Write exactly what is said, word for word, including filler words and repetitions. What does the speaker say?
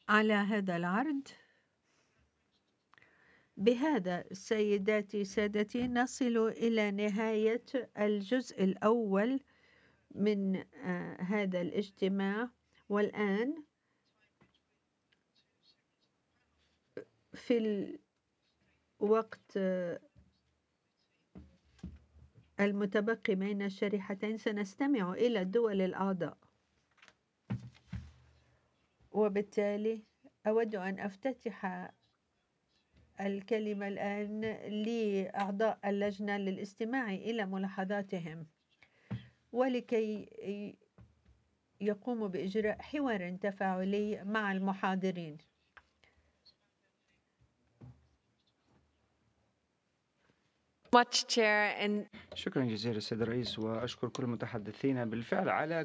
على هذا العرض. بهذا سيداتي سادتي نصل إلى نهاية الجزء الأول من آه هذا الاجتماع، والآن في الوقت آه المتبقي بين الشريحتين سنستمع إلى الدول الأعضاء، وبالتالي أود أن أفتتح الكلمة الآن لأعضاء اللجنة للاستماع إلى ملاحظاتهم، ولكي يقوموا بإجراء حوار تفاعلي مع المحاضرين. شكرا جزيلا السيد الرئيس، وأشكر كل المتحدثين بالفعل على